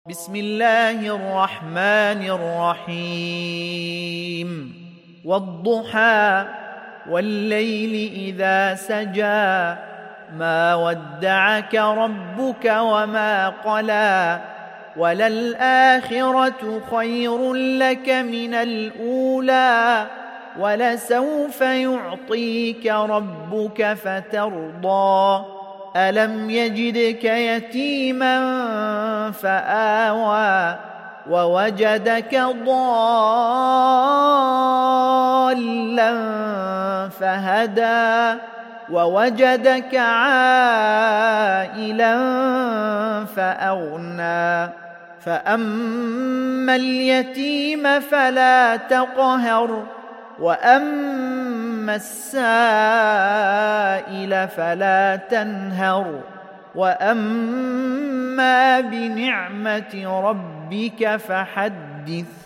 بسم الله الرحمن الرحيم والضحى والليل إذا سجى ما ودعك ربك وما قلى وللآخرة خير لك من الأولى ولسوف يعطيك ربك فترضى ألم يجدك يتيما فآوى ووجدك ضالا فهدى ووجدك عائلا فأغنى فأما اليتيم فلا تقهر وأما السائل فلا تنهر وأما بنعمة ربك فحدث